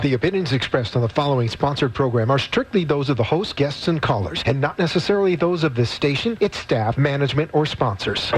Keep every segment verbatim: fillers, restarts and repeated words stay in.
The opinions expressed on the following sponsored program are strictly those of the host, guests, and callers, and not necessarily those of this station, its staff, management, or sponsors.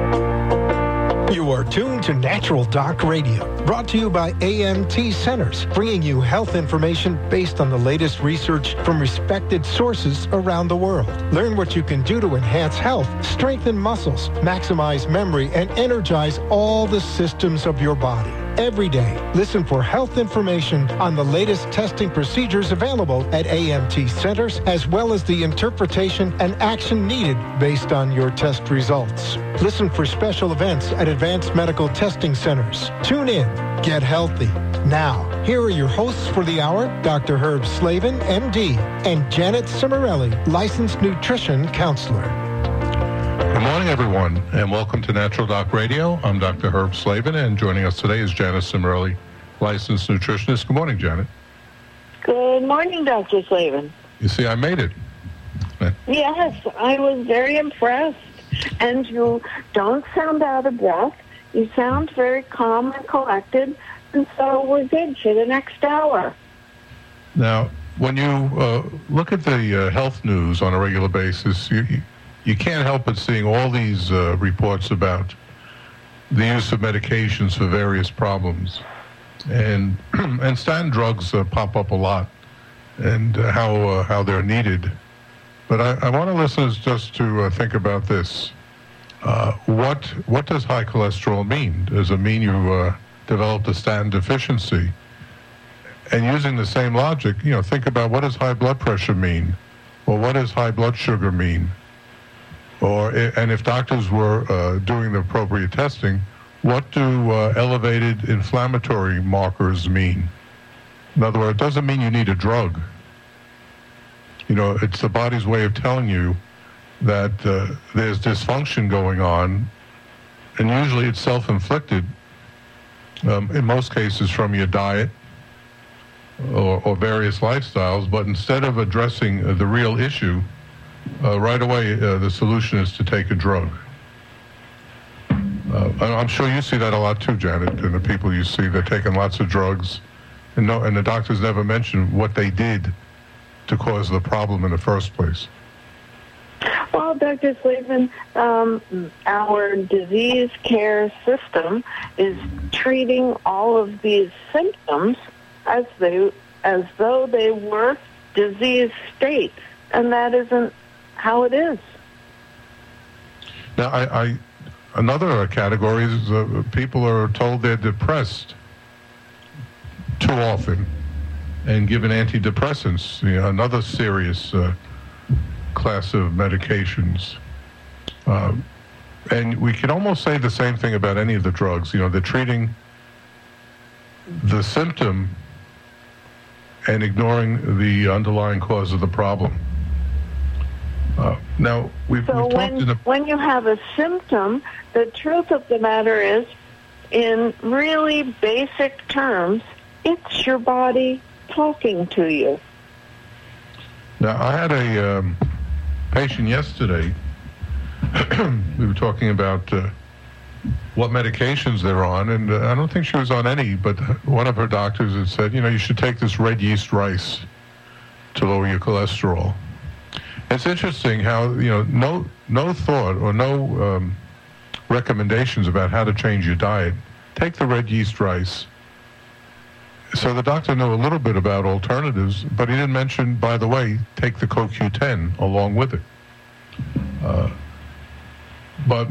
You are tuned to Natural Doc Radio, brought to you by A M T Centers, bringing you health information based on the latest research from respected sources around the world. Learn what you can do to enhance health, strengthen muscles, maximize memory, and energize all the systems of your body. Every day, listen for health information on the latest testing procedures available at A M T Centers, as well as the interpretation and action needed based on your test results. Listen for special events at Advanced Medical Testing Centers. Tune in. Get healthy. Now, here are your hosts for the hour, Doctor Herb Slavin, M D, and Janet Cimarelli, licensed nutrition counselor. Good morning, everyone, and welcome to Natural Doc Radio. I'm Doctor Herb Slavin, and joining us today is Janet Cimarelli, licensed nutritionist. Good morning, Janet. Good morning, Doctor Slavin. You see, I made it. Yes, I was very impressed. And you don't sound out of breath. You sound very calm and collected, and so we're good for the next hour. Now, when you uh, look at the uh, health news on a regular basis, you, you You can't help but seeing all these uh, reports about the use of medications for various problems. And and statin drugs uh, pop up a lot, and uh, how uh, how they're needed. But I, I want our listeners just to uh, think about this. Uh, what what does high cholesterol mean? Does it mean you uh, developed a statin deficiency? And using the same logic, you know, think about what does high blood pressure mean? Or what does high blood sugar mean? Or, and if doctors were uh, doing the appropriate testing, what do uh, elevated inflammatory markers mean? In other words, it doesn't mean you need a drug. You know, it's the body's way of telling you that uh, there's dysfunction going on, and usually it's self-inflicted, um, in most cases from your diet or, or various lifestyles, but instead of addressing uh, the real issue, Uh, right away, uh, the solution is to take a drug. Uh, I'm sure you see that a lot too, Janet, and the people you see, they're taking lots of drugs, and no, and the doctors never mention what they did to cause the problem in the first place. Well, Doctor Slavin, um, our disease care system is treating all of these symptoms as they, as though they were disease states, and that isn't how it is. Now, I, I another category is uh, people are told they're depressed too often and given antidepressants, you know, another serious uh, class of medications. Um, and we can almost say the same thing about any of the drugs. You know, they're treating the symptom and ignoring the underlying cause of the problem. Uh, now, we've, so we've when, talked in a... when you have a symptom, the truth of the matter is, in really basic terms, it's your body talking to you. Now, I had a um, patient yesterday. We were talking about uh, what medications they're on, and uh, I don't think she was on any, but one of her doctors had said, you know, you should take this red yeast rice to lower your cholesterol. It's interesting how, you know, no no thought or no um, recommendations about how to change your diet. Take the red yeast rice. So the doctor knew a little bit about alternatives, but he didn't mention, by the way, take the C O Q ten along with it. Uh, but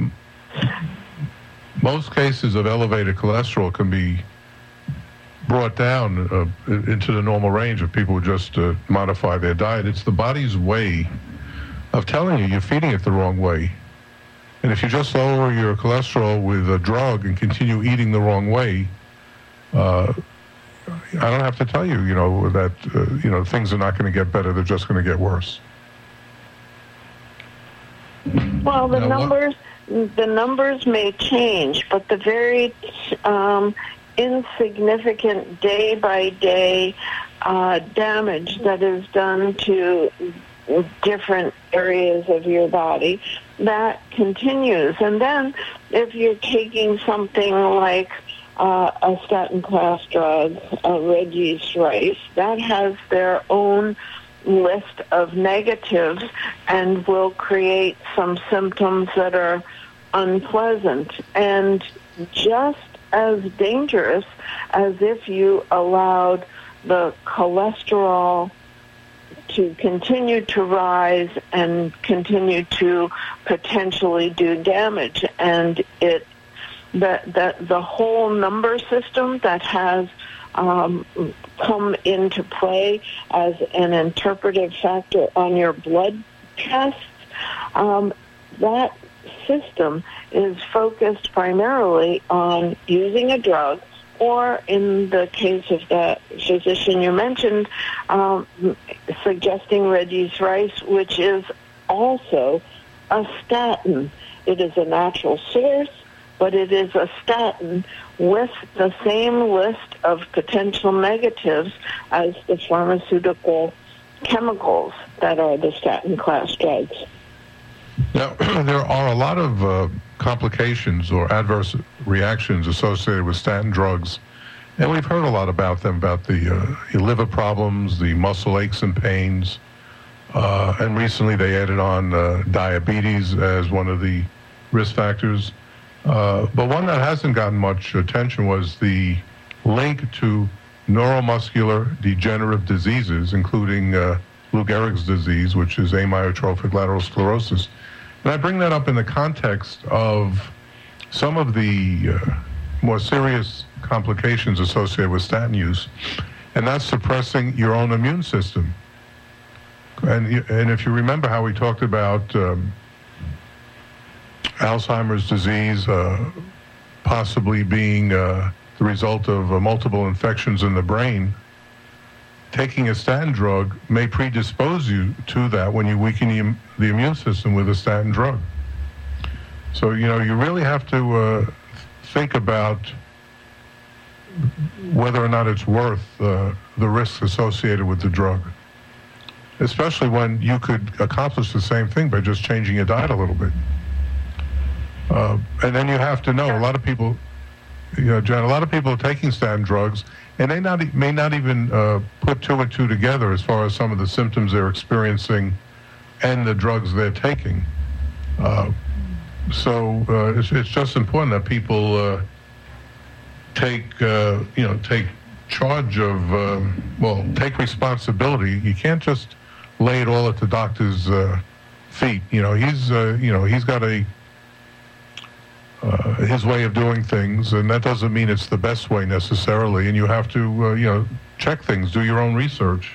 most cases of elevated cholesterol can be brought down uh, into the normal range if people just uh, modify their diet. It's the body's way of telling you you're feeding it the wrong way. And if you just lower your cholesterol with a drug and continue eating the wrong way, uh, I don't have to tell you, you know, that, uh, you know, things are not going to get better. They're just going to get worse. Well, the now, numbers, what? the numbers may change, but the very um, insignificant day-by-day uh, damage that is done to different areas of your body, that continues. And then if you're taking something like uh, a statin class drug, uh, Reggie's Rice, that has their own list of negatives and will create some symptoms that are unpleasant and just as dangerous as if you allowed the cholesterol to continue to rise and continue to potentially do damage. And it that that the whole number system that has um, come into play as an interpretive factor on your blood tests, um, that system is focused primarily on using a drug, or in the case of the physician you mentioned, um, suggesting Reggie's Rice, which is also a statin. It is a natural source, but it is a statin with the same list of potential negatives as the pharmaceutical chemicals that are the statin class drugs. Now, there are a lot of uh, complications or adverse reactions associated with statin drugs, and we've heard a lot about them, about the uh, liver problems, the muscle aches and pains, uh, and recently they added on uh, diabetes as one of the risk factors. Uh, but one that hasn't gotten much attention was the link to neuromuscular degenerative diseases, including uh, Lou Gehrig's disease, which is amyotrophic lateral sclerosis. And I bring that up in the context of some of the uh, more serious complications associated with statin use, and that's suppressing your own immune system. And, and if you remember how we talked about um, Alzheimer's disease uh, possibly being uh, the result of uh, multiple infections in the brain, taking a statin drug may predispose you to that when you weaken the, the immune system with a statin drug. So, you know, you really have to uh, think about whether or not it's worth uh, the risks associated with the drug, especially when you could accomplish the same thing by just changing your diet a little bit. Uh, and then you have to know, a lot of people, you know, John, a lot of people are taking statin drugs, and they not, may not even uh, put two and two together as far as some of the symptoms they're experiencing and the drugs they're taking. Uh, so uh, it's, it's just important that people uh, take, uh, you know, take charge of, uh, well, take responsibility. You can't just lay it all at the doctor's uh, feet. You know, he's, uh, you know, he's got a Uh, his way of doing things, and that doesn't mean it's the best way necessarily, and you have to, uh, you know, check things, do your own research.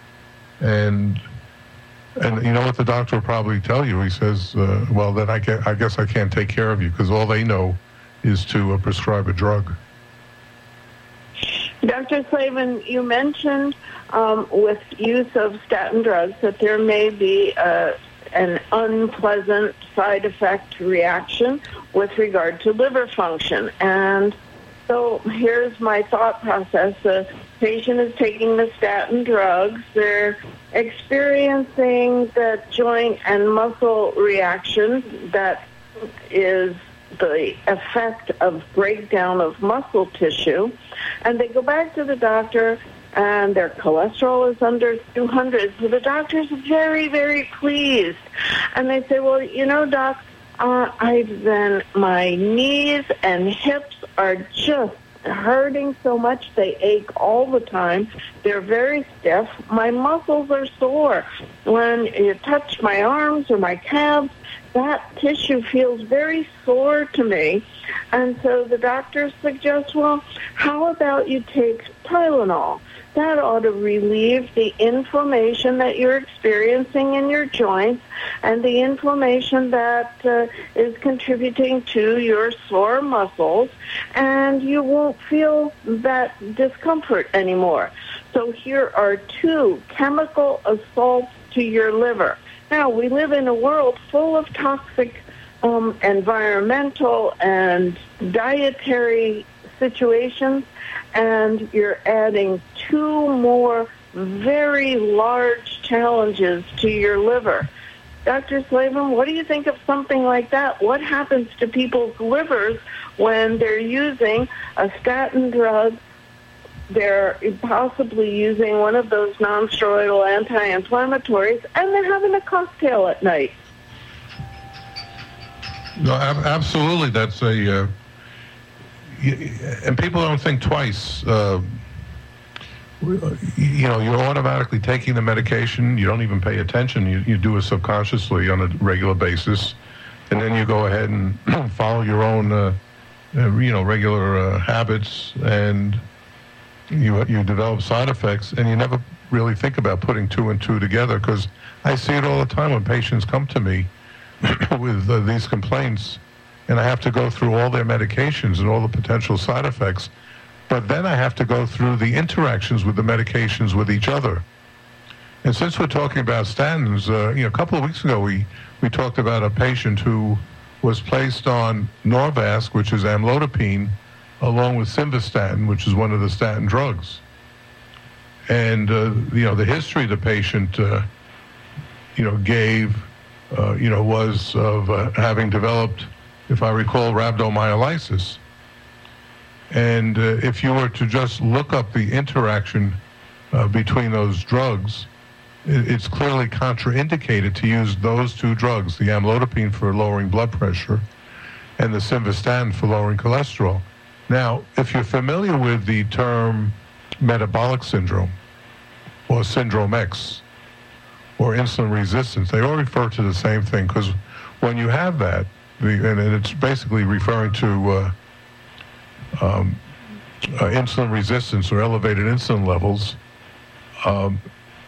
And, and you know what the doctor will probably tell you? He says, uh, well, then I, can, I guess I can't take care of you, because all they know is to uh, prescribe a drug. Doctor Slavin, you mentioned um, with use of statin drugs that there may be a an unpleasant side effect reaction with regard to liver function. And so here's my thought process. The patient is taking the statin drugs. They're experiencing the joint and muscle reaction that is the effect of breakdown of muscle tissue. And they go back to the doctor, and their cholesterol is under two hundred. So the doctor's very, very pleased. And they say, well, you know, doc, uh, I've been, my knees and hips are just hurting so much. They ache all the time. They're very stiff. My muscles are sore. When you touch my arms or my calves, that tissue feels very sore to me. And so the doctor suggests, well, how about you take Tylenol? That ought to relieve the inflammation that you're experiencing in your joints and the inflammation that uh, is contributing to your sore muscles, and you won't feel that discomfort anymore. So here are two chemical assaults to your liver. Now, we live in a world full of toxic um, environmental and dietary situations, and you're adding two more very large challenges to your liver. Doctor Slavin, what do you think of something like that? What happens to people's livers when they're using a statin drug? They're possibly using one of those non-steroidal anti-inflammatories, and they're having a cocktail at night. No, ab- absolutely. That's a, uh, y- and people don't think twice. Uh, you know, you're automatically taking the medication. You don't even pay attention. You, you do it subconsciously on a regular basis, and then you go ahead and follow your own, uh, uh, you know, regular uh, habits, and you you develop side effects, and you never really think about putting two and two together, because I see it all the time when patients come to me with uh, these complaints, and I have to go through all their medications and all the potential side effects, but then I have to go through the interactions with the medications with each other. And since we're talking about statins, uh, you know, a couple of weeks ago we, we talked about a patient who was placed on Norvasc, which is amlodipine, along with simvastatin, which is one of the statin drugs. And, uh, you know, the history the patient, uh, you know, gave, uh, you know, was of uh, having developed, if I recall, rhabdomyolysis. And uh, if you were to just look up the interaction uh, between those drugs, it, it's clearly contraindicated to use those two drugs, the amlodipine for lowering blood pressure and the simvastatin for lowering cholesterol. Now, if you're familiar with the term metabolic syndrome or syndrome X or insulin resistance, they all refer to the same thing, because when you have that, the, and it's basically referring to uh, um, uh, insulin resistance or elevated insulin levels, um,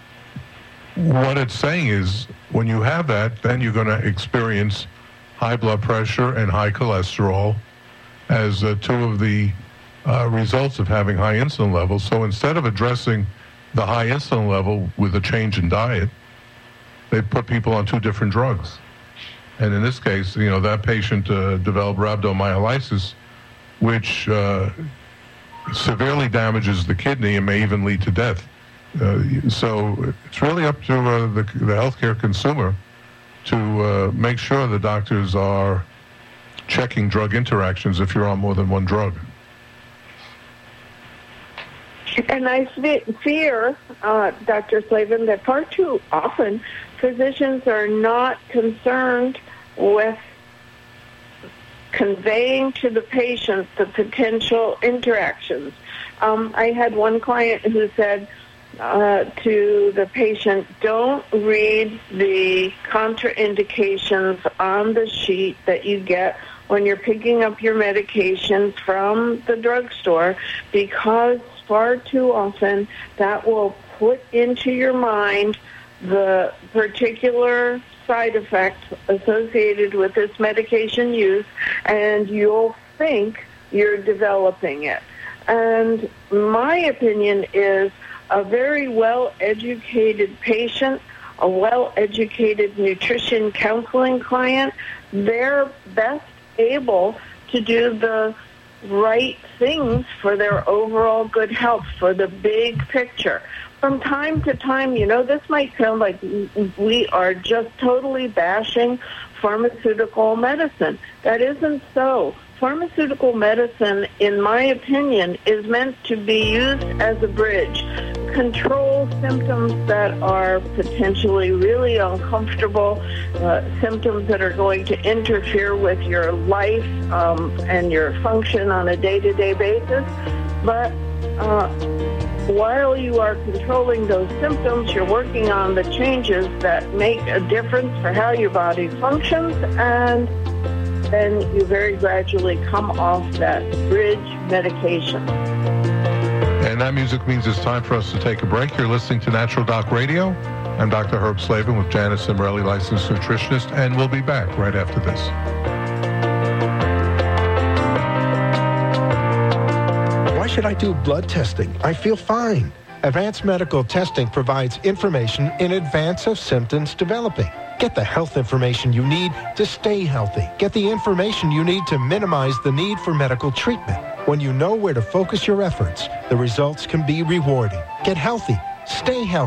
what it's saying is when you have that, then you're going to experience high blood pressure and high cholesterol as uh, two of the uh, results of having high insulin levels. So instead of addressing the high insulin level with a change in diet, they put people on two different drugs. And in this case, you know, that patient uh, developed rhabdomyolysis, which uh, severely damages the kidney and may even lead to death. Uh, so it's really up to uh, the, the healthcare consumer to uh, make sure the doctors are checking drug interactions if you're on more than one drug. And I fear, uh, Doctor Slavin, that far too often physicians are not concerned with conveying to the patient the potential interactions. Um, I had one client who said uh, to the patient, don't read the contraindications on the sheet that you get when you're picking up your medications from the drugstore, because far too often that will put into your mind the particular side effects associated with this medication use, and you'll think you're developing it. And my opinion is a very well-educated patient, a well-educated nutrition counseling client, they're best able to do the right things for their overall good health, for the big picture. From time to time, you know, this might sound like we are just totally bashing pharmaceutical medicine. That isn't so. Pharmaceutical medicine, in my opinion, is meant to be used as a bridge. Control symptoms that are potentially really uncomfortable, uh, symptoms that are going to interfere with your life um, and your function on a day-to-day basis. But uh, while you are controlling those symptoms, you're working on the changes that make a difference for how your body functions, and then you very gradually come off that bridge medication. And that music means it's time for us to take a break. You're listening to Natural Doc Radio. I'm Doctor Herb Slavin with Janice Cimrelli, licensed nutritionist, and we'll be back right after this. Why should I do blood testing? I feel fine. Advanced medical testing provides information in advance of symptoms developing. Get the health information you need to stay healthy. Get the information you need to minimize the need for medical treatment. When you know where to focus your efforts, the results can be rewarding. Get healthy. Stay healthy.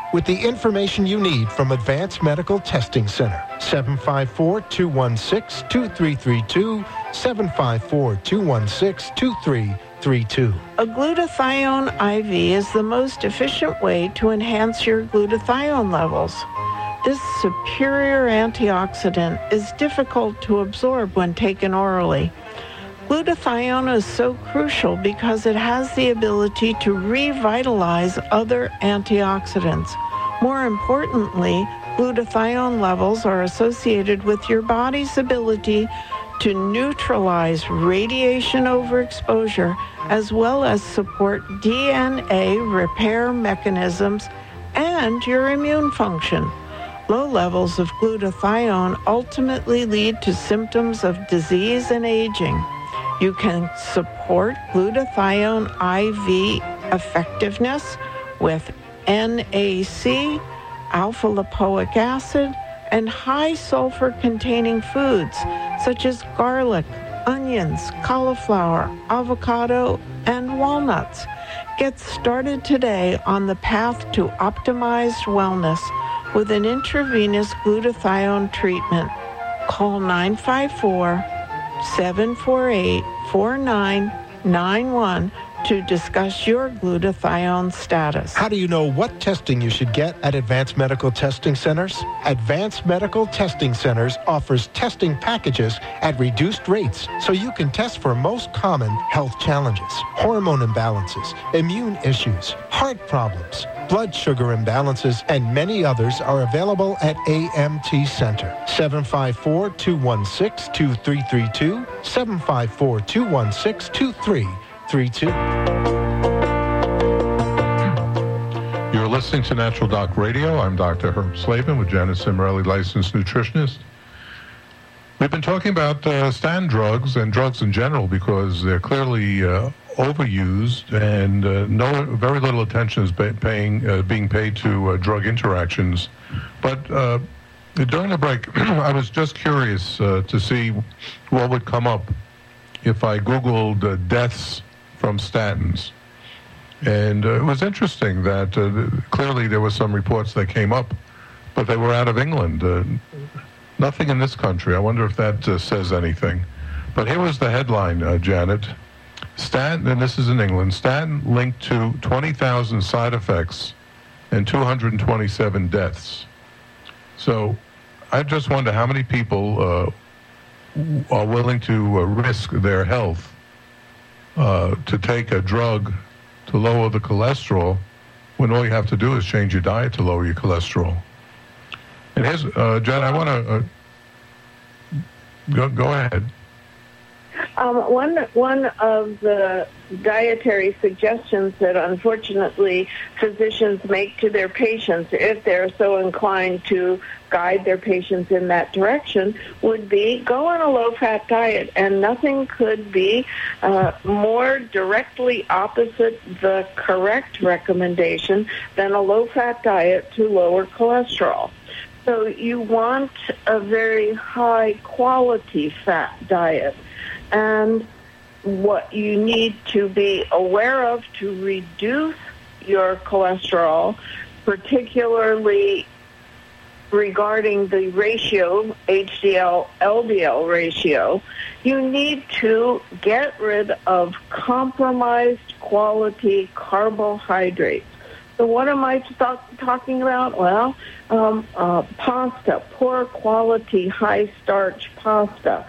with the information you need from Advanced Medical Testing Center. seven five four, two one six, two three three two, seven five four, two one six, two three three two. A glutathione I V is the most efficient way to enhance your glutathione levels. This superior antioxidant is difficult to absorb when taken orally. Glutathione is so crucial because it has the ability to revitalize other antioxidants. More importantly, glutathione levels are associated with your body's ability to neutralize radiation overexposure as well as support D N A repair mechanisms and your immune function. Low levels of glutathione ultimately lead to symptoms of disease and aging. You can support glutathione I V effectiveness with N A C, alpha-lipoic acid, and high sulfur-containing foods such as garlic, onions, cauliflower, avocado, and walnuts. Get started today on the path to optimized wellness with an intravenous glutathione treatment. Call nine five four, seven four eight, four nine nine one to discuss your glutathione status. How do you know what testing you should get at Advanced Medical Testing Centers? Advanced Medical Testing Centers offers testing packages at reduced rates so you can test for most common health challenges, hormone imbalances, immune issues, heart problems, blood sugar imbalances, and many others are available at A M T Center. seven five four, two one six, two three three two, seven five four, two one six, two three three two. You're listening to Natural Doc Radio. I'm Doctor Herb Slavin with Janet Cimarelli, licensed nutritionist. We've been talking about uh, statin drugs and drugs in general because they're clearly uh, overused, and uh, no, very little attention is ba- paying, uh, being paid to uh, drug interactions. But uh, during the break, I was just curious uh, to see what would come up if I Googled uh, deaths from statins. And uh, it was interesting that uh, clearly there were some reports that came up, but they were out of England. Uh, nothing in this country. I wonder if that uh, says anything. But here was the headline, uh, Janet. Statin, and this is in England, statin linked to twenty thousand side effects and two hundred twenty-seven deaths. So I just wonder how many people uh, are willing to uh, risk their health uh, to take a drug to lower the cholesterol when all you have to do is change your diet to lower your cholesterol. And here's, uh, Jen, I want to, uh, go, go ahead. Um, one one of the dietary suggestions that unfortunately physicians make to their patients, if they're so inclined to guide their patients in that direction, would be go on a low-fat diet. And nothing could be uh, more directly opposite the correct recommendation than a low-fat diet to lower cholesterol. So you want a very high-quality fat diet. And what you need to be aware of to reduce your cholesterol, particularly regarding the ratio, H D L L D L ratio, you need to get rid of compromised quality carbohydrates. So what am I talk, talking about? Well, um, uh, pasta, poor quality, high-starch pasta,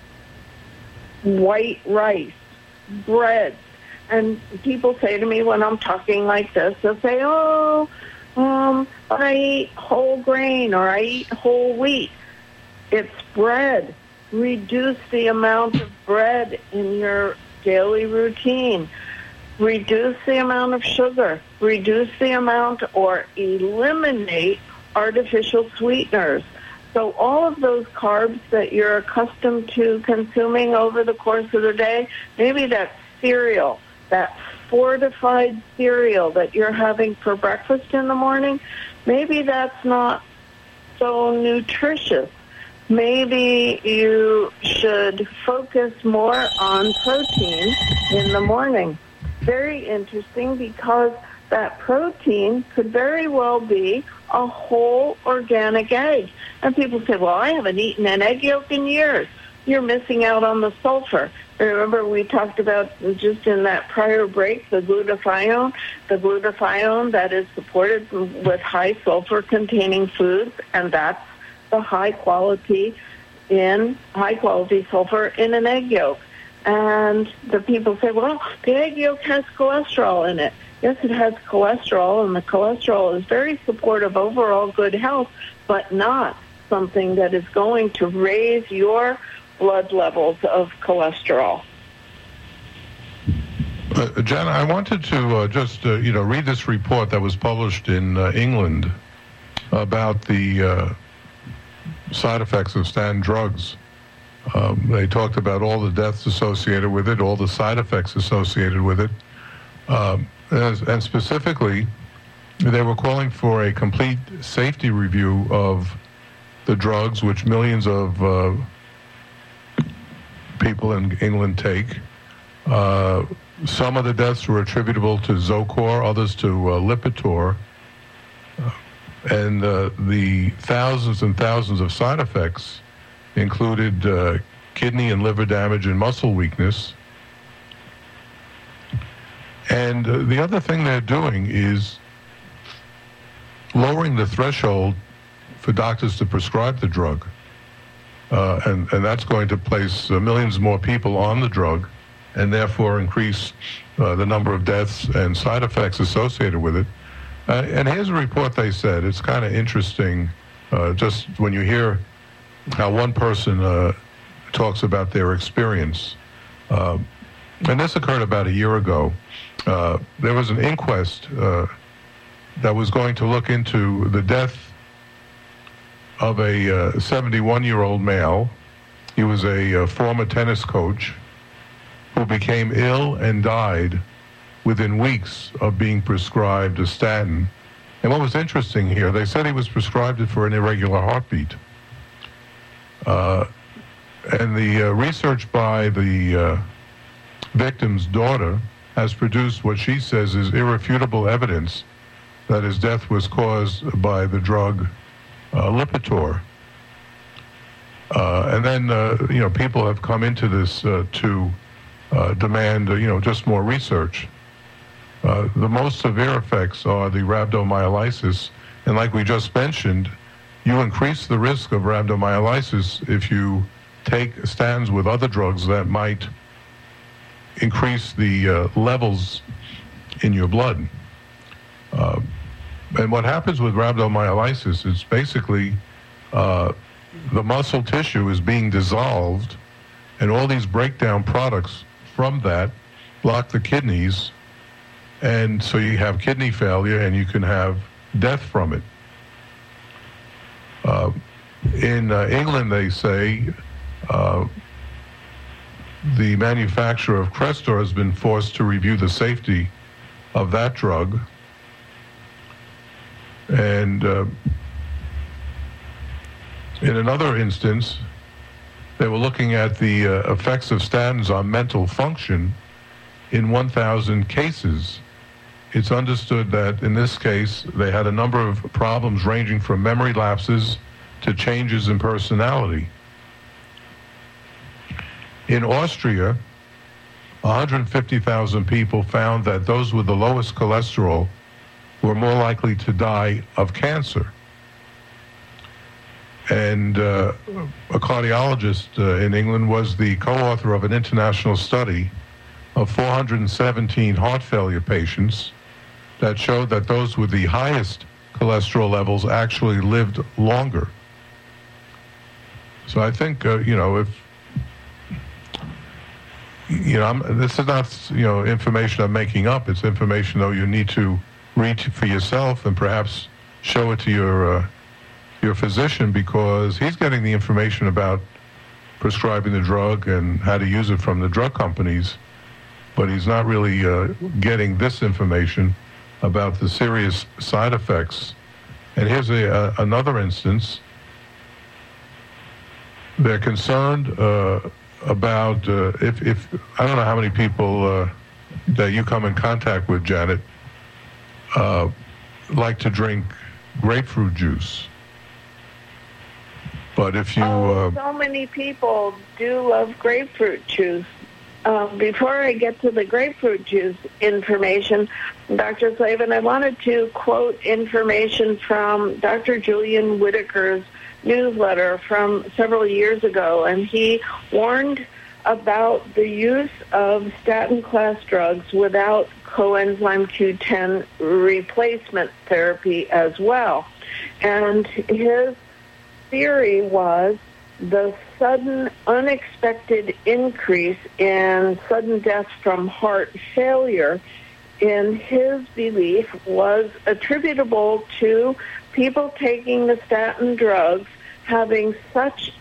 white rice, bread. And people say to me when I'm talking like this, they'll say, oh, um, I eat whole grain or I eat whole wheat. It's bread. Reduce the amount of bread in your daily routine. Reduce the amount of sugar. Reduce the amount or eliminate artificial sweeteners. So all of those carbs that you're accustomed to consuming over the course of the day, maybe that cereal, that fortified cereal that you're having for breakfast in the morning, maybe that's not so nutritious. Maybe you should focus more on protein in the morning. Very interesting, because that protein could very well be a whole organic egg. And people say, well, I haven't eaten an egg yolk in years. You're missing out on the sulfur. Remember, we talked about just in that prior break, the glutathione, the glutathione that is supported with high sulfur-containing foods, and that's the high quality in high quality sulfur in an egg yolk. And the people say, well, the egg yolk has cholesterol in it. Yes, it has cholesterol, and the cholesterol is very supportive of overall good health, but not something that is going to raise your blood levels of cholesterol. Uh, Jan, I wanted to uh, just, uh, you know, read this report that was published in uh, England about the uh, side effects of statin drugs. Um, they talked about all the deaths associated with it, all the side effects associated with it. Um, as, and specifically, they were calling for a complete safety review of the drugs which millions of uh, people in England take. Uh, some of the deaths were attributable to Zocor, others to uh, Lipitor. Uh, and uh, the thousands and thousands of side effects included uh, kidney and liver damage and muscle weakness. And uh, the other thing they're doing is lowering the threshold for doctors to prescribe the drug. Uh, and, and that's going to place uh, millions more people on the drug and therefore increase uh, the number of deaths and side effects associated with it. Uh, and here's a report they said. It's kind of interesting uh, just when you hear how one person uh, talks about their experience. Uh, and this occurred about a year ago. Uh, there was an inquest uh, that was going to look into the death of a seventy-one-year-old uh, male. He was a uh, former tennis coach who became ill and died within weeks of being prescribed a statin. And what was interesting here, they said he was prescribed it for an irregular heartbeat. Uh, and the uh, research by the uh, victim's daughter has produced what she says is irrefutable evidence that his death was caused by the drug uh, Lipitor. Uh, and then, uh, you know, people have come into this uh, to uh, demand, uh, you know, just more research. Uh, the most severe effects are the rhabdomyolysis, and like we just mentioned, you increase the risk of rhabdomyolysis if you take statins with other drugs that might increase the uh, levels in your blood. Uh, and what happens with rhabdomyolysis is basically uh, the muscle tissue is being dissolved, and all these breakdown products from that block the kidneys, and so you have kidney failure and you can have death from it. Uh, in uh, England, they say uh, the manufacturer of Crestor has been forced to review the safety of that drug. And uh, in another instance, they were looking at the uh, effects of statins on mental function in one thousand cases. It's understood that in this case, they had a number of problems ranging from memory lapses to changes in personality. In Austria, one hundred fifty thousand people found that those with the lowest cholesterol were more likely to die of cancer. And uh, a cardiologist uh, in England was the co-author of an international study of four hundred seventeen heart failure patients that showed that those with the highest cholesterol levels actually lived longer. So I think, uh, you know, if, you know, I'm, this is not, you know, information I'm making up. It's information, though, you need to read for yourself and perhaps show it to your uh, your physician, because he's getting the information about prescribing the drug and how to use it from the drug companies, but he's not really uh, getting this information about the serious side effects. And here's a, uh, another instance. They're concerned uh, about uh, if, if, I don't know how many people uh, that you come in contact with, Janet, uh, like to drink grapefruit juice. But if you... Oh, uh, so many people do love grapefruit juice. Um, before I get to the grapefruit juice information, Doctor Slavin, I wanted to quote information from Doctor Julian Whitaker's newsletter from several years ago, and he warned about the use of statin-class drugs without coenzyme Q ten replacement therapy as well. And his theory was the sudden, unexpected increase in sudden death from heart failure, in his belief, was attributable to people taking the statin drugs having such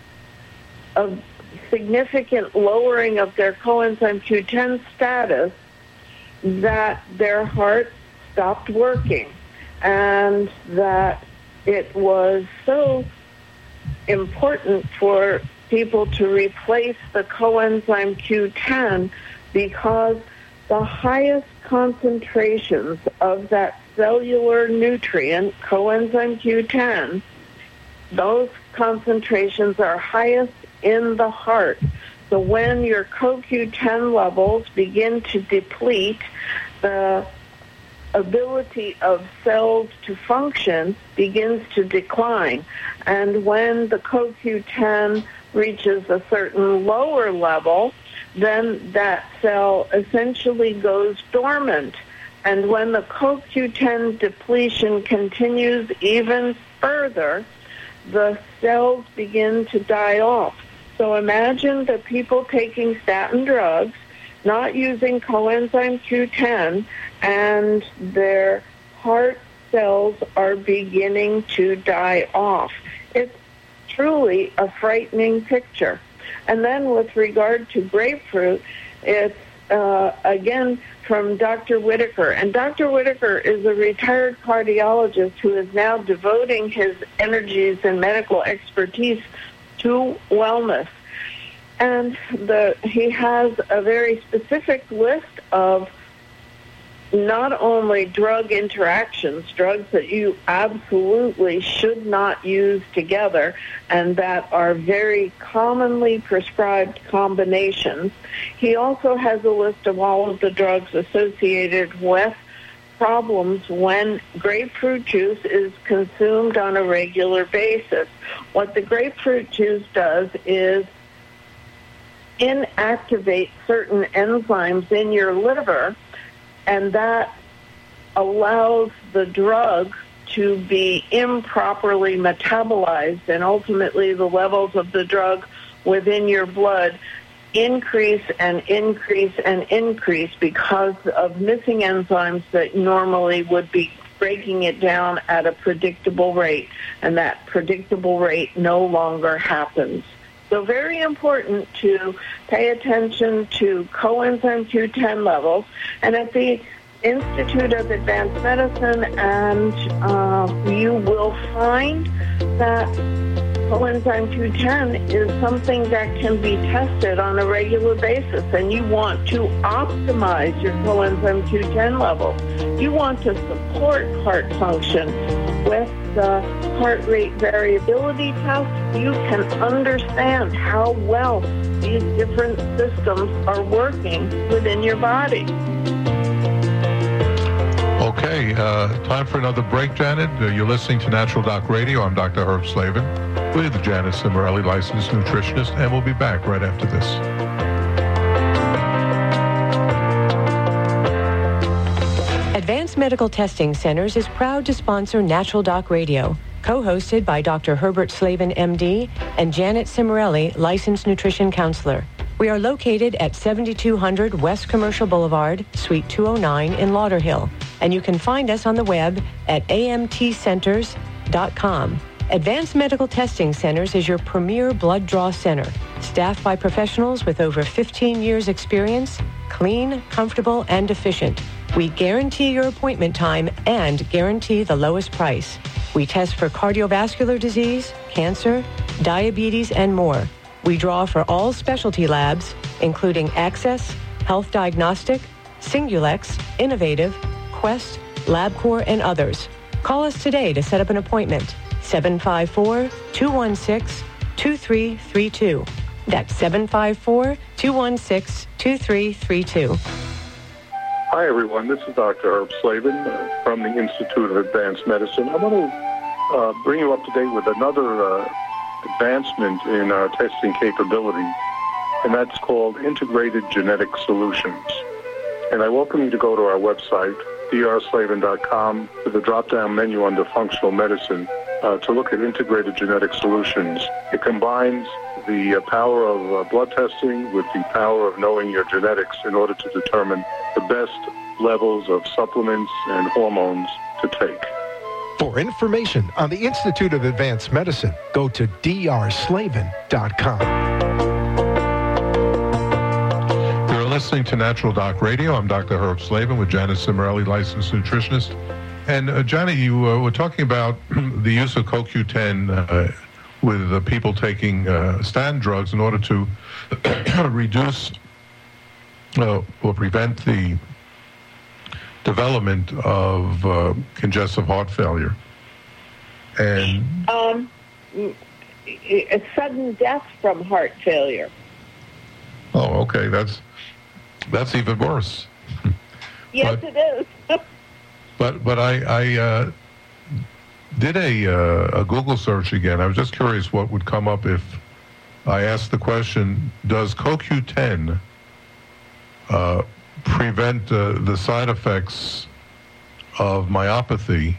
a significant lowering of their coenzyme Q ten status that their heart stopped working, and that it was so important for people to replace the coenzyme Q ten because the highest concentrations of that cellular nutrient, coenzyme Q ten, those concentrations are highest in the heart. So when your co Q ten levels begin to deplete, the ability of cells to function begins to decline. And when the co Q ten reaches a certain lower level, then that cell essentially goes dormant. And when the co Q ten depletion continues even further, the cells begin to die off. So imagine the people taking statin drugs, not using coenzyme Q ten, and their heart cells are beginning to die off. It's truly a frightening picture. And then with regard to grapefruit, it's, uh, again, from Doctor Whitaker. And Doctor Whitaker is a retired cardiologist who is now devoting his energies and medical expertise to wellness. And the, he has a very specific list of not only drug interactions, drugs that you absolutely should not use together and that are very commonly prescribed combinations. He also has a list of all of the drugs associated with problems when grapefruit juice is consumed on a regular basis. What the grapefruit juice does is inactivate certain enzymes in your liver, and that allows the drug to be improperly metabolized, and ultimately the levels of the drug within your blood increase and increase and increase because of missing enzymes that normally would be breaking it down at a predictable rate, and that predictable rate no longer happens. So very important to pay attention to coenzyme Q ten levels. And at the Institute of Advanced Medicine, and uh, you will find that coenzyme Q ten is something that can be tested on a regular basis, and you want to optimize your coenzyme Q ten levels. You want to support heart function with the heart rate variability test. You can understand how well these different systems are working within your body. Okay, uh, time for another break, Janet. Uh, you're listening to Natural Doc Radio. I'm Doctor Herb Slavin with Janet Cimorelli, licensed nutritionist, and we'll be back right after this. Advanced Medical Testing Centers is proud to sponsor Natural Doc Radio, co-hosted by Doctor Herbert Slavin, M D, and Janet Cimorelli, licensed nutrition counselor. We are located at seventy-two hundred West Commercial Boulevard, Suite two oh nine in Lauderhill, and you can find us on the web at a m t centers dot com. Advanced Medical Testing Centers is your premier blood draw center, staffed by professionals with over fifteen years experience, clean, comfortable, and efficient. We guarantee your appointment time and guarantee the lowest price. We test for cardiovascular disease, cancer, diabetes, and more. We draw for all specialty labs, including Access, Health Diagnostic, Singulex, Innovative, Quest, LabCorp, and others. Call us today to set up an appointment. seven five four, two one six, two three three two. That's seven five four, two one six, two three three two. Hi, everyone. This is Doctor Herb Slavin uh, from the Institute of Advanced Medicine. I want to uh, bring you up to date with another uh, advancement in our testing capability, and that's called Integrated Genetic Solutions. And I welcome you to go to our website, d r slavin dot com, to the drop-down menu under Functional Medicine uh, to look at Integrated Genetic Solutions. It combines the uh, power of uh, blood testing with the power of knowing your genetics in order to determine the best levels of supplements and hormones to take. For information on the Institute of Advanced Medicine, go to d r slavin dot com. You're listening to Natural Doc Radio. I'm Doctor Herb Slavin with Janet Cimarelli, licensed nutritionist. And uh, Janet, you uh, were talking about the use of C O Q ten uh, with uh, people taking uh, statin drugs in order to reduce uh, or prevent the development of uh, congestive heart failure. And um, a sudden death from heart failure. Oh, okay. That's that's even worse. Yes, but, it is. but but I I uh, did a uh, a Google search again. I was just curious what would come up if I asked the question: does C O Q ten uh, prevent uh, the side effects of myopathy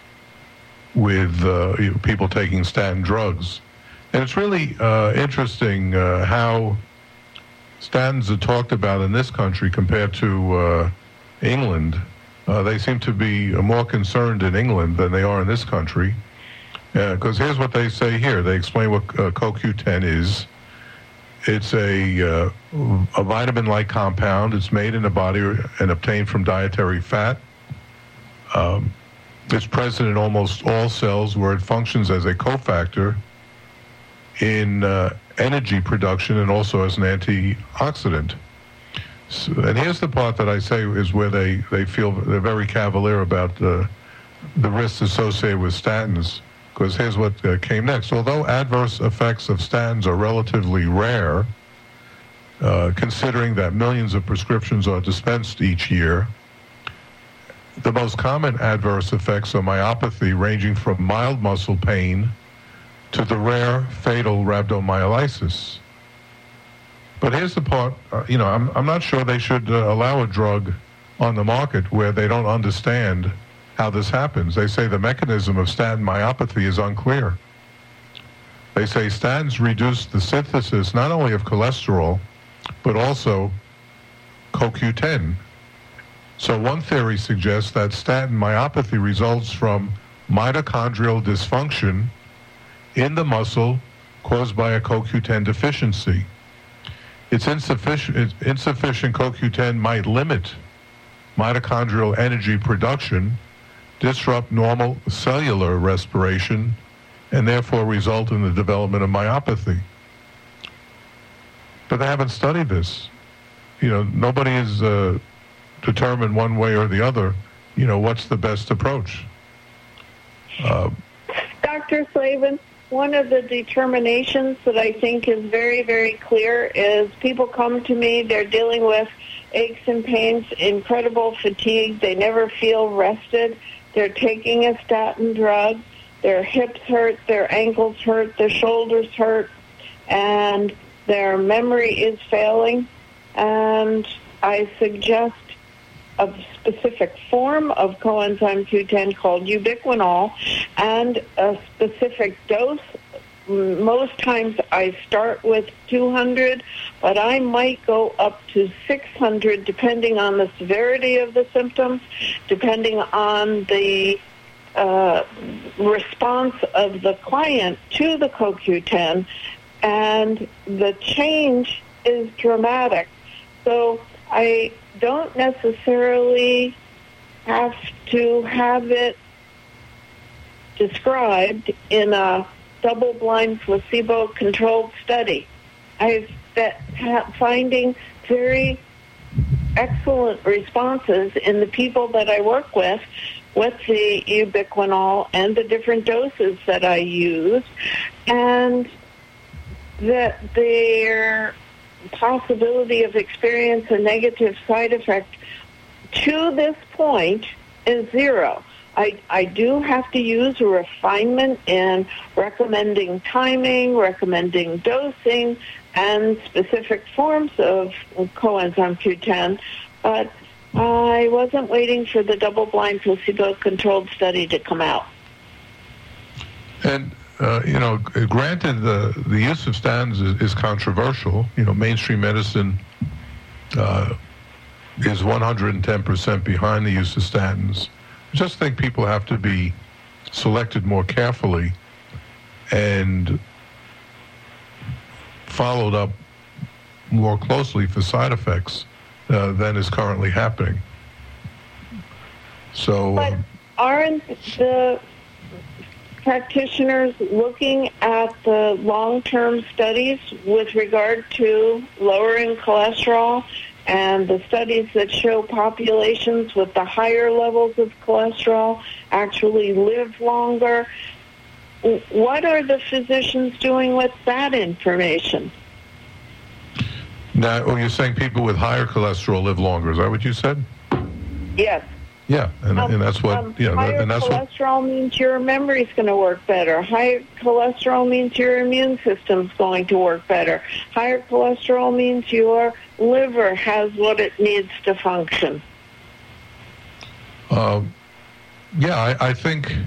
with uh, people taking statin drugs? And it's really uh, interesting uh, how statins are talked about in this country compared to uh, England. Uh, they seem to be more concerned in England than they are in this country. Because uh, here's what they say here. They explain what uh, C O Q ten is. It's a, uh, a vitamin-like compound. It's made in the body and obtained from dietary fat. Um, it's present in almost all cells where it functions as a cofactor in uh, energy production and also as an antioxidant. So, and here's the part that I say is where they, they feel they're very cavalier about uh, the risks associated with statins, because here's what uh, came next. Although adverse effects of statins are relatively rare, uh, considering that millions of prescriptions are dispensed each year, the most common adverse effects are myopathy, ranging from mild muscle pain to the rare fatal rhabdomyolysis. But here's the part, uh, you know, I'm, I'm not sure they should uh, allow a drug on the market where they don't understand how this happens. They say the mechanism of statin myopathy is unclear. They say statins reduce the synthesis not only of cholesterol, but also C O Q ten. So one theory suggests that statin myopathy results from mitochondrial dysfunction in the muscle caused by a C O Q ten deficiency. It's insufficient, insufficient C O Q ten might limit mitochondrial energy production, disrupt normal cellular respiration, and therefore result in the development of myopathy. But they haven't studied this. You know, nobody has uh, determined one way or the other, you know, what's the best approach. Uh, Doctor Slavin, one of the determinations that I think is very, very clear is people come to me, they're dealing with aches and pains, incredible fatigue, they never feel rested, they're taking a statin drug, their hips hurt, their ankles hurt, their shoulders hurt, and their memory is failing, and I suggest a specific form of coenzyme Q ten called ubiquinol and a specific dose. Most times I start with two hundred, but I might go up to six hundred depending on the severity of the symptoms, depending on the uh, response of the client to the C O Q ten, and the change is dramatic. So I don't necessarily have to have it described in a double-blind placebo-controlled study. I've been finding very excellent responses in the people that I work with with the ubiquinol and the different doses that I use, and that their possibility of experience a negative side effect to this point is zero. I, I do have to use a refinement in recommending timing, recommending dosing, and specific forms of coenzyme Q ten, but I wasn't waiting for the double-blind placebo-controlled study to come out. And, uh, you know, granted, the, the use of statins is, is controversial. You know, mainstream medicine uh, is one hundred ten percent behind the use of statins. I just think people have to be selected more carefully and followed up more closely for side effects uh, than is currently happening. So, but um, aren't the practitioners looking at the long-term studies with regard to lowering cholesterol and the studies that show populations with the higher levels of cholesterol actually live longer? What are the physicians doing with that information? now, oh, you're saying people with higher cholesterol live longer. Is that what you said? Yes. Yeah, and, Um, and that's what, um, yeah, higher and that's what, cholesterol means your memory's going to work better. Higher cholesterol means your immune system's going to work better. Higher cholesterol means your liver has what it needs to function. um, yeah, I, I think,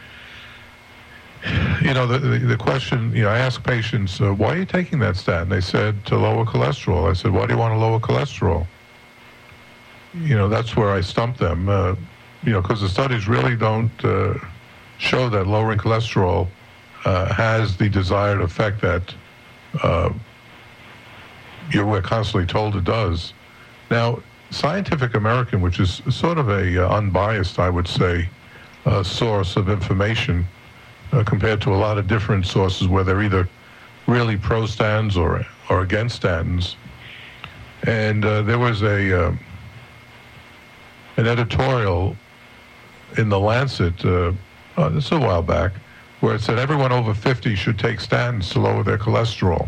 you know, the, the, the question, you know, I ask patients, uh, why are you taking that statin? They said, to lower cholesterol. I said, why do you want to lower cholesterol? You know, that's where I stump them, uh, you know, because the studies really don't uh, show that lowering cholesterol uh, has the desired effect that uh, you're we're constantly told it does. Now, Scientific American, which is sort of a uh, unbiased, I would say, uh, source of information uh, compared to a lot of different sources where they're either really pro-statins or, or against statins. And uh, there was a... Uh, an editorial in The Lancet, uh, uh, this is a while back, where it said everyone over fifty should take statins to lower their cholesterol.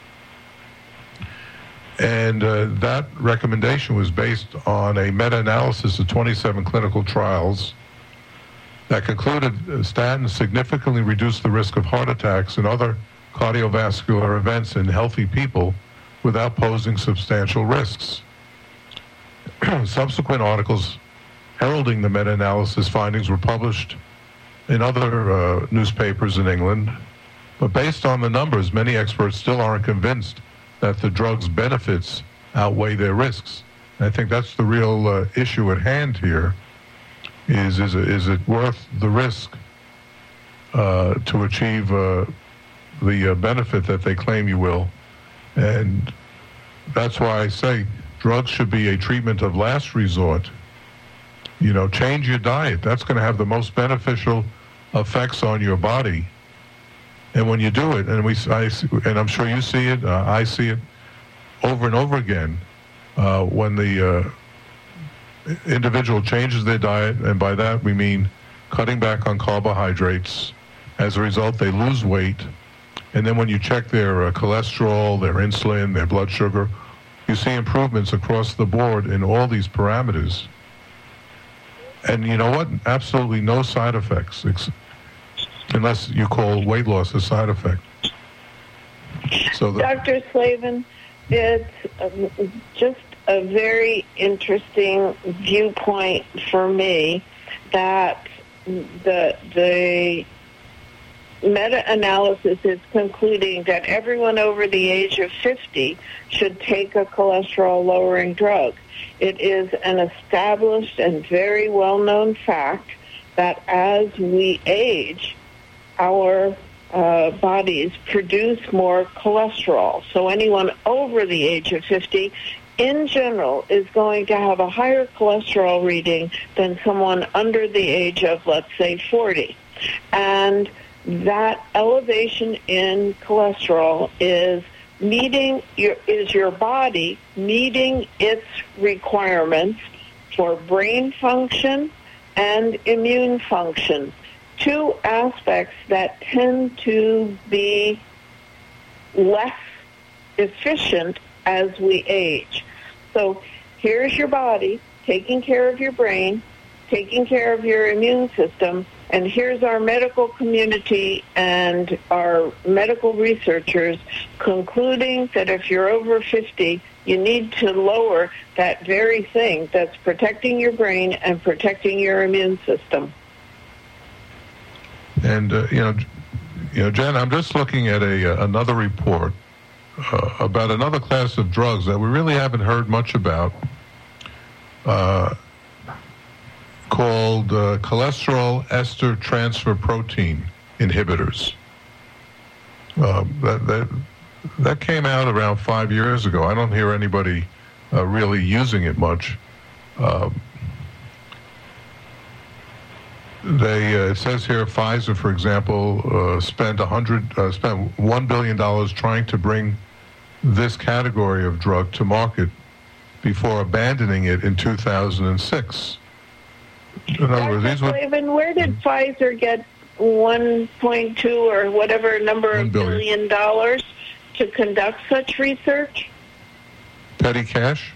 And uh, that recommendation was based on a meta-analysis of twenty-seven clinical trials that concluded statins significantly reduced the risk of heart attacks and other cardiovascular events in healthy people without posing substantial risks. Subsequent articles heralding the meta-analysis findings were published in other uh, newspapers in England, but based on the numbers, many experts still aren't convinced that the drug's benefits outweigh their risks. And I think that's the real uh, issue at hand here, is, is, is it worth the risk uh, to achieve uh, the uh, benefit that they claim you will? And that's why I say drugs should be a treatment of last resort. You know, change your diet. That's going to have the most beneficial effects on your body. And when you do it, and we, I, and I'm sure you see it, uh, I see it over and over again, uh, when the uh, individual changes their diet, and by that we mean cutting back on carbohydrates. As a result, they lose weight. And then when you check their uh, cholesterol, their insulin, their blood sugar, you see improvements across the board in all these parameters. And you know what? Absolutely no side effects, ex- unless you call weight loss a side effect. So the- Doctor Slavin, it's um, just a very interesting viewpoint for me that the the meta-analysis is concluding that everyone over the age of fifty should take a cholesterol-lowering drug. It is an established and very well-known fact that as we age, our uh, bodies produce more cholesterol. So anyone over the age of fifty, in general, is going to have a higher cholesterol reading than someone under the age of, let's say, forty. And that elevation in cholesterol is meeting your, is your body meeting its requirements for brain function and immune function, two aspects that tend to be less efficient as we age. So here's your body taking care of your brain, taking care of your immune system, and here's our medical community and our medical researchers concluding that if you're over fifty, you need to lower that very thing that's protecting your brain and protecting your immune system. And, uh, you know, you know, Jen, I'm just looking at a uh, another report uh, about another class of drugs that we really haven't heard much about, uh, called uh, cholesterol ester transfer protein inhibitors. Uh, that, that, that came out around five years ago. I don't hear anybody uh, really using it much. Uh, They, uh, it says here, Pfizer, for example, uh, spent a hundred, uh, spent one billion dollars trying to bring this category of drug to market before abandoning it in two thousand six. In other Doctor words, these were, Flavin, where did mm-hmm. Pfizer get one point two or whatever number of billion. billion dollars to conduct such research? Petty cash?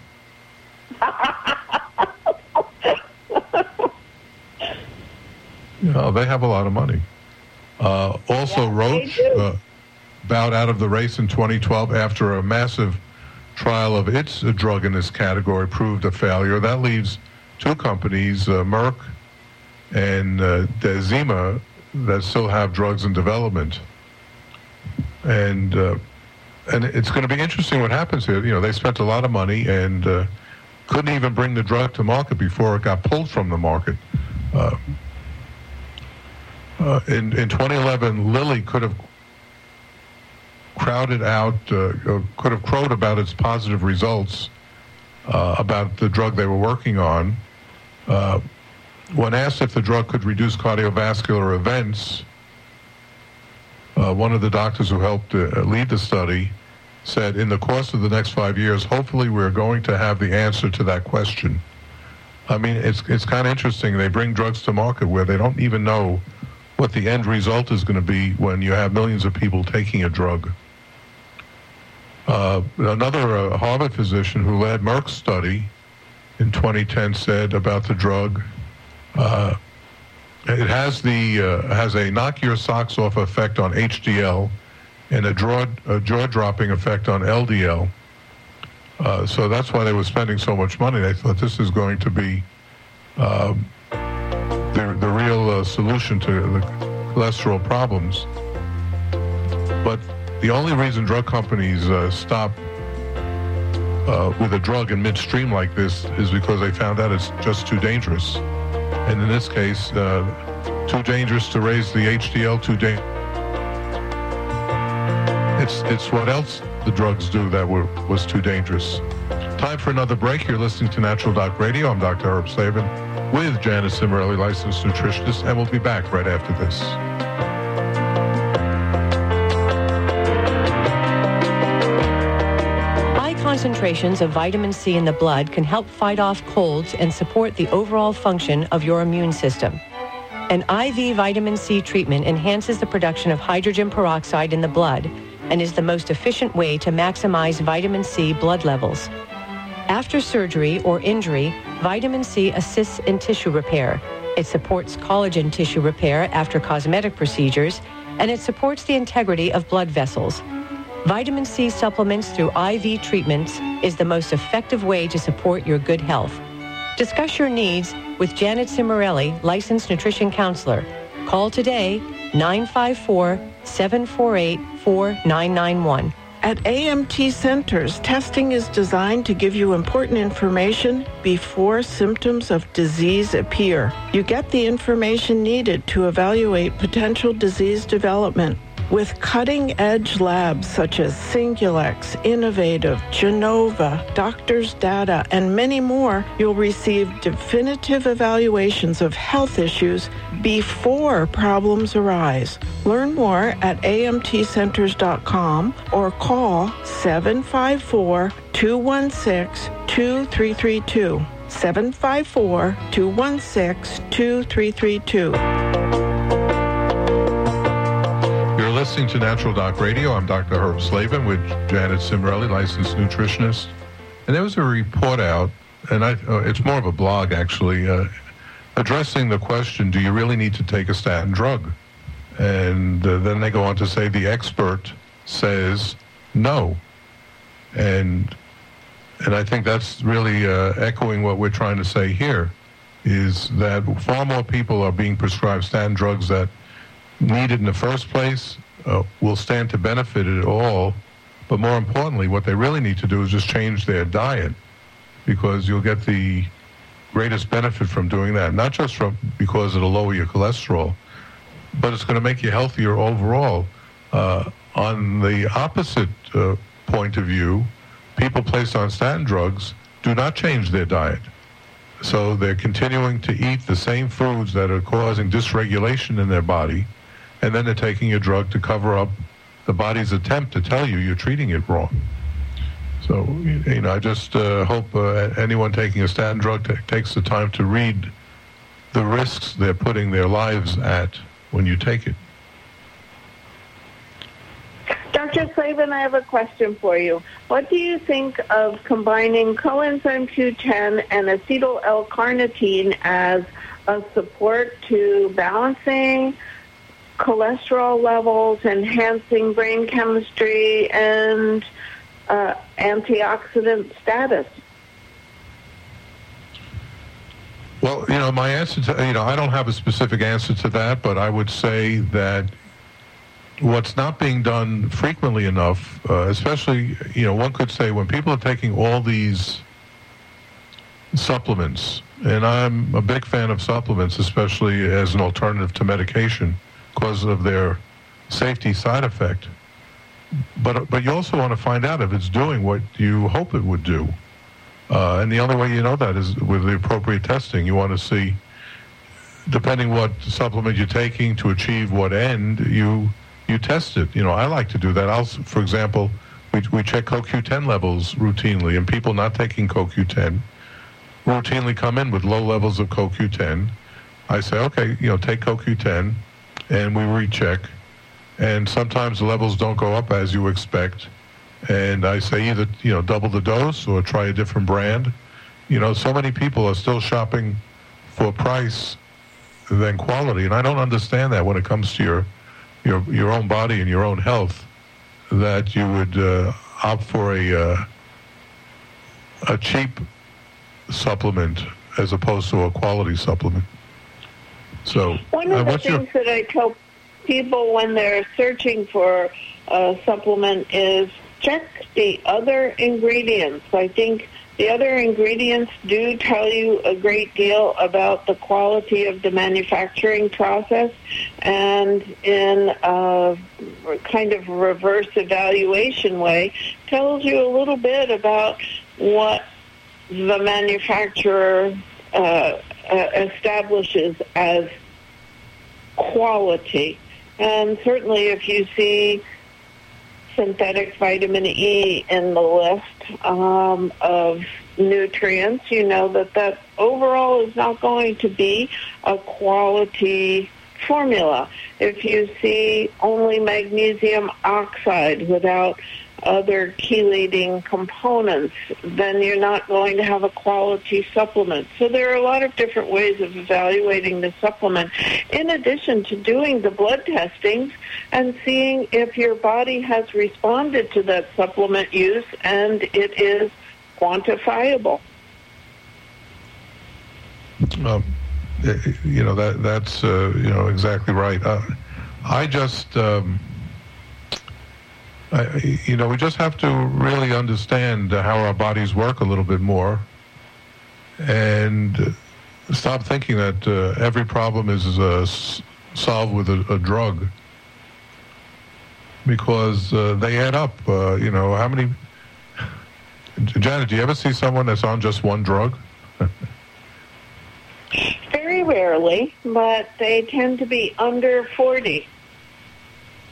You know, they have a lot of money. Uh, also, yeah, Roche uh, bowed out of the race in twenty twelve after a massive trial of its uh, drug in this category proved a failure. That leaves two companies, uh, Merck and uh, Dezima, that still have drugs in development. And uh, and it's going to be interesting what happens here. You know, they spent a lot of money and uh, couldn't even bring the drug to market before it got pulled from the market. Uh, Uh, in, in twenty eleven, Lilly could have crowded out, uh, could have crowed about its positive results uh, about the drug they were working on. Uh, when asked if the drug could reduce cardiovascular events, uh, one of the doctors who helped uh, lead the study said, in the course of the next five years, hopefully we're going to have the answer to that question. I mean, it's, it's kind of interesting. They bring drugs to market where they don't even know what the end result is going to be when you have millions of people taking a drug. Uh, another uh, Harvard physician who led Merck's study in twenty ten said about the drug, uh, it has the uh, has a knock your socks off effect on H D L and a, draw, a jaw-dropping effect on L D L. Uh, so that's why they were spending so much money. They thought this is going to be um, the, the real uh, solution to the cholesterol problems. But the only reason drug companies uh, stop uh, with a drug in midstream like this is because they found out it's just too dangerous. And in this case, uh, too dangerous to raise the H D L, too dangerous. It's, it's what else the drugs do that were, was too dangerous. Time for another break. You're listening to Natural Doc Radio. I'm Doctor Herb Slavin with Janet Cimarelli, licensed nutritionist, and we'll be back right after this. High concentrations of vitamin C in the blood can help fight off colds and support the overall function of your immune system. An I V vitamin C treatment enhances the production of hydrogen peroxide in the blood and is the most efficient way to maximize vitamin C blood levels. After surgery or injury, vitamin C assists in tissue repair. It supports collagen tissue repair after cosmetic procedures, and it supports the integrity of blood vessels. Vitamin C supplements through I V treatments is the most effective way to support your good health. Discuss your needs with Janet Cimarelli, licensed nutrition counselor. Call today, nine five four, seven four eight, four nine nine one. At A M T Centers, testing is designed to give you important information before symptoms of disease appear. You get the information needed to evaluate potential disease development. With cutting-edge labs such as Singulex, Innovative, Genova, Doctors Data, and many more, you'll receive definitive evaluations of health issues before problems arise. Learn more at A M T centers dot com or call seven five four, two one six, two three three two. seven five four, two one six, two three three two. You're listening to Natural Doc Radio. I'm Doctor Herb Slavin with Janet Cimarelli, licensed nutritionist. And there was a report out, and I, uh, it's more of a blog actually, uh, addressing the question, do you really need to take a statin drug? And uh, then they go on to say the expert says no. And and I think that's really uh, echoing what we're trying to say here, is that far more people are being prescribed statin drugs that need it in the first place, uh, will stand to benefit it all. But more importantly, what they really need to do is just change their diet, because you'll get the greatest benefit from doing that, not just from because it'll lower your cholesterol, but it's going to make you healthier overall. Uh, on the opposite uh, point of view, people placed on statin drugs do not change their diet. So they're continuing to eat the same foods that are causing dysregulation in their body, and then they're taking a drug to cover up the body's attempt to tell you you're treating it wrong. So, you know, I just uh, hope uh, anyone taking a statin drug t- takes the time to read the risks they're putting their lives at when you take it. Doctor Slavin, I have a question for you. What do you think of combining coenzyme Q ten and acetyl L-carnitine as a support to balancing cholesterol levels, enhancing brain chemistry, and uh, antioxidant status? Well, you know, my answer to, you know, I don't have a specific answer to that, but I would say that what's not being done frequently enough, uh, especially, you know, one could say when people are taking all these supplements, and I'm a big fan of supplements, especially as an alternative to medication because of their safety side effect. But but you also want to find out if it's doing what you hope it would do. Uh, and the only way you know that is with the appropriate testing. You want to see, depending what supplement you're taking to achieve what end, you you test it. You know, I like to do that. I'll, for example, we we check C O Q ten levels routinely, and people not taking C O Q ten routinely come in with low levels of C O Q ten. I say, okay, you know, take C O Q ten, and we recheck. And sometimes the levels don't go up as you expect. And I say either, you know, double the dose or try a different brand. You know, so many people are still shopping for price than quality. And I don't understand that when it comes to your your your own body and your own health, that you would uh, opt for a uh, a cheap supplement as opposed to a quality supplement. So one of uh, the what's things your... that I tell people when they're searching for a supplement is check the other ingredients. I think the other ingredients do tell you a great deal about the quality of the manufacturing process, and in a kind of reverse evaluation way tells you a little bit about what the manufacturer uh, uh, establishes as quality. And certainly if you see synthetic vitamin E in the list um, of nutrients, you know that that overall is not going to be a quality formula. If you see only magnesium oxide without other chelating components, then you're not going to have a quality supplement. So there are a lot of different ways of evaluating the supplement, in addition to doing the blood testings and seeing if your body has responded to that supplement use and it is quantifiable. Um, you know, that that's, uh, you know, exactly right. Uh, I just... Um, I, you know, we just have to really understand how our bodies work a little bit more, and stop thinking that uh, every problem is uh, s- solved with a, a drug, because uh, they add up. Uh, you know, how many... Janet, do you ever see someone that's on just one drug? Very rarely, but they tend to be under forty.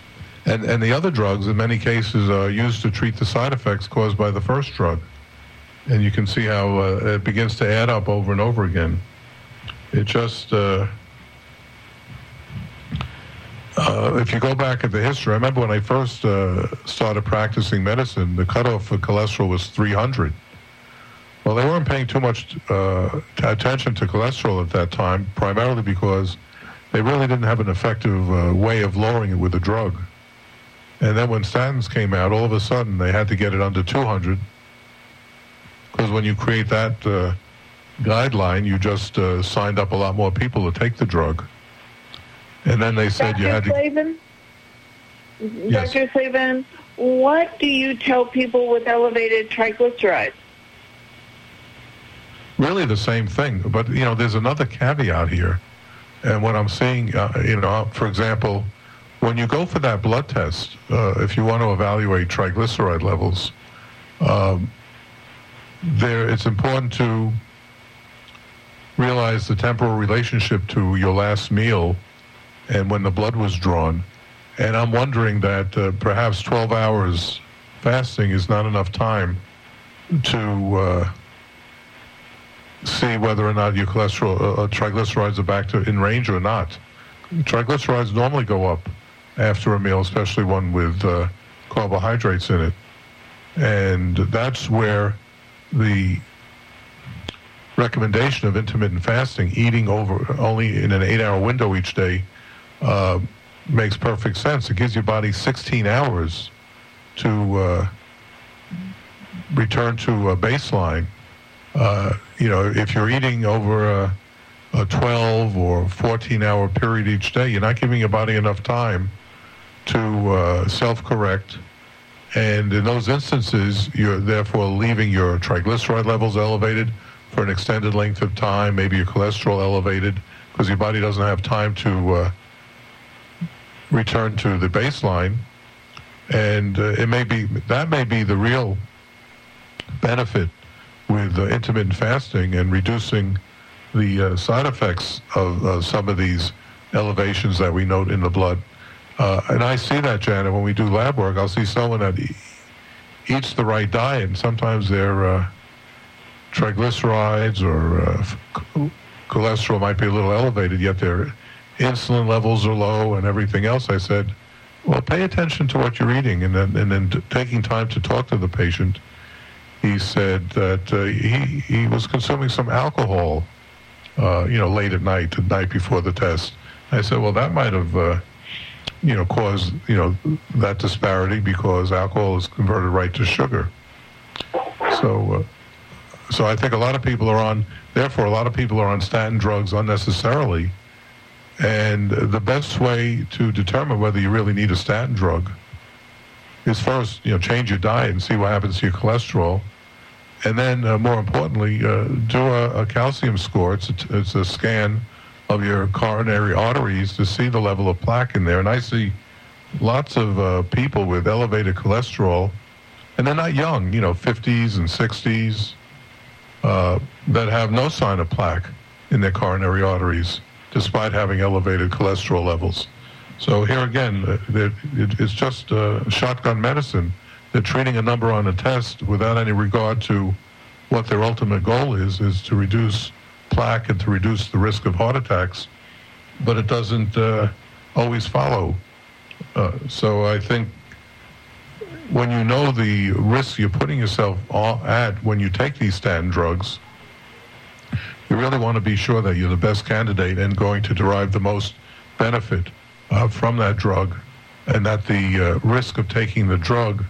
And and the other drugs, in many cases, are used to treat the side effects caused by the first drug. and you can see how uh, it begins to add up over and over again. It just, uh, uh, if you go back at the history, I remember when I first uh, started practicing medicine, the cutoff for cholesterol was three hundred. Well, they weren't paying too much uh, attention to cholesterol at that time, primarily because they really didn't have an effective uh, way of lowering it with a drug. And then when statins came out, all of a sudden they had to get it under two hundred, because when you create that uh, guideline, you just uh, signed up a lot more people to take the drug. And then they said Doctor you had to... Slavin? Yes. Doctor Slavin, what do you tell people with elevated triglycerides? Really the same thing, but, you know, there's another caveat here. And what I'm seeing, uh, you know, for example, when you go for that blood test, uh, if you want to evaluate triglyceride levels, um, there it's important to realize the temporal relationship to your last meal and when the blood was drawn. And I'm wondering that uh, perhaps twelve hours fasting is not enough time to uh, see whether or not your cholesterol, uh, triglycerides are back to in range or not. Triglycerides normally go up after a meal, especially one with uh, carbohydrates in it. And that's where the recommendation of intermittent fasting, eating over only in an eight-hour window each day, uh, makes perfect sense. It gives your body sixteen hours to uh, return to a baseline. Uh, you know, if you're eating over a, a twelve or fourteen-hour period each day, you're not giving your body enough time to uh, self-correct. And in those instances, you're therefore leaving your triglyceride levels elevated for an extended length of time, maybe your cholesterol elevated, because your body doesn't have time to uh, return to the baseline. And uh, it may be, that may be the real benefit with uh, intermittent fasting and reducing the uh, side effects of uh, some of these elevations that we note in the blood. Uh, and I see that, Janet, when we do lab work. I'll see someone that e- eats the right diet, and sometimes their uh, triglycerides or uh, c- cholesterol might be a little elevated, yet their insulin levels are low and everything else. I said, well, pay attention to what you're eating. And then, and then t- taking time to talk to the patient, he said that uh, he, he was consuming some alcohol, uh, you know, late at night, the night before the test. I said, well, that might have, uh, you know, caused, you know, that disparity because alcohol is converted right to sugar. So, uh, so I think a lot of people are on, therefore a lot of people are on statin drugs unnecessarily. And the best way to determine whether you really need a statin drug is first, you know, change your diet and see what happens to your cholesterol. And then, uh, more importantly, uh, do a, a calcium score. It's a, it's a scan of your coronary arteries to see the level of plaque in there. And I see lots of uh, people with elevated cholesterol, and they're not young, you know, fifties and sixties, uh, that have no sign of plaque in their coronary arteries, despite having elevated cholesterol levels. So here again, it, it, it's just uh, shotgun medicine. They're treating a number on a test without any regard to what their ultimate goal is, is to reduce plaque and to reduce the risk of heart attacks. But it doesn't uh, always follow. Uh, so I think when you know the risk you're putting yourself at when you take these statin drugs, you really want to be sure that you're the best candidate and going to derive the most benefit uh, from that drug, and that the uh, risk of taking the drug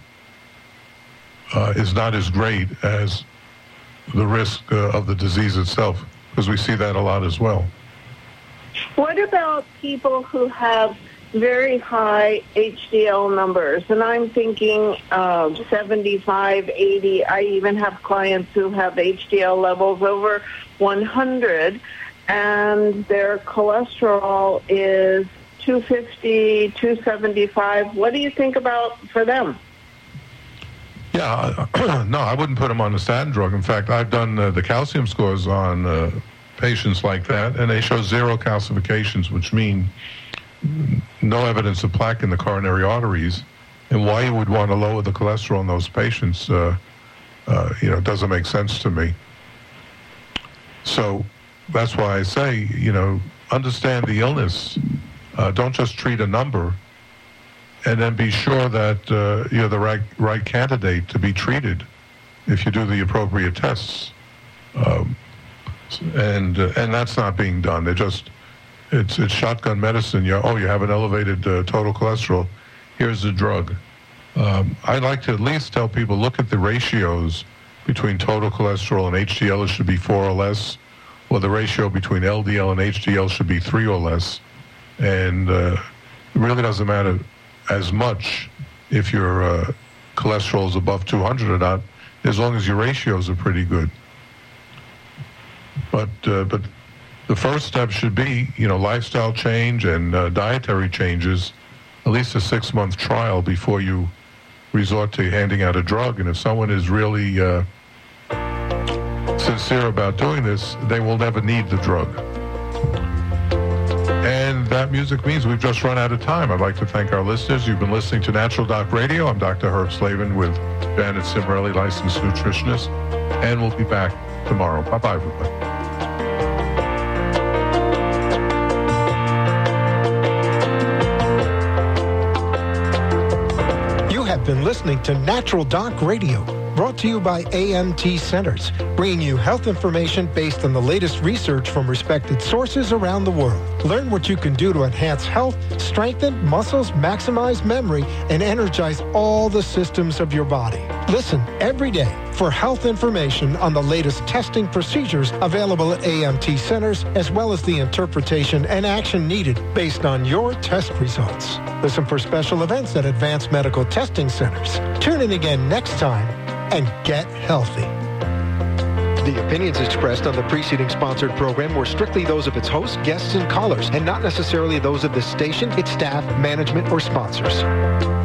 uh, is not as great as the risk uh, of the disease itself, because we see that a lot as well. What about people who have very high H D L numbers? And I'm thinking uh, seventy-five, eighty. I even have clients who have H D L levels over one hundred, and their cholesterol is two fifty, two seventy-five. What do you think about for them? Yeah, no, I wouldn't put them on a statin drug. In fact, I've done uh, the calcium scores on uh, patients like that, and they show zero calcifications, which mean no evidence of plaque in the coronary arteries. And why you would want to lower the cholesterol in those patients uh, uh, you know, it doesn't make sense to me. So that's why I say, you know, understand the illness. Uh, don't just treat a number, and then be sure that uh, you're the right right candidate to be treated if you do the appropriate tests. Um, and uh, and that's not being done. They just it's it's shotgun medicine. You oh you have an elevated uh, total cholesterol. Here's the drug. Um, I like to at least tell people, look at the ratios between total cholesterol and H D L. It should be four or less, or the ratio between L D L and H D L should be three or less. And uh, it really doesn't matter as much if your uh, cholesterol is above two hundred or not, as long as your ratios are pretty good. But uh, but the first step should be, you know, lifestyle change and uh, dietary changes, at least a six-month trial before you resort to handing out a drug. And if someone is really uh, sincere about doing this, they will never need the drug. And that music means we've just run out of time. I'd like to thank our listeners. You've been listening to Natural Doc Radio. I'm Doctor Herb Slavin with Janet Cimarelli, licensed nutritionist. And we'll be back tomorrow. Bye-bye, everybody. Have been listening to Natural Doc Radio, brought to you by A M T Centers, bringing you health information based on the latest research from respected sources around the world. Learn what you can do to enhance health, strengthen muscles, maximize memory, and energize all the systems of your body. Listen every day for health information on the latest testing procedures available at A M T Centers, as well as the interpretation and action needed based on your test results. Listen for special events at Advanced Medical Testing Centers. Tune in again next time and get healthy. The opinions expressed on the preceding sponsored program were strictly those of its hosts, guests, and callers, and not necessarily those of the station, its staff, management, or sponsors.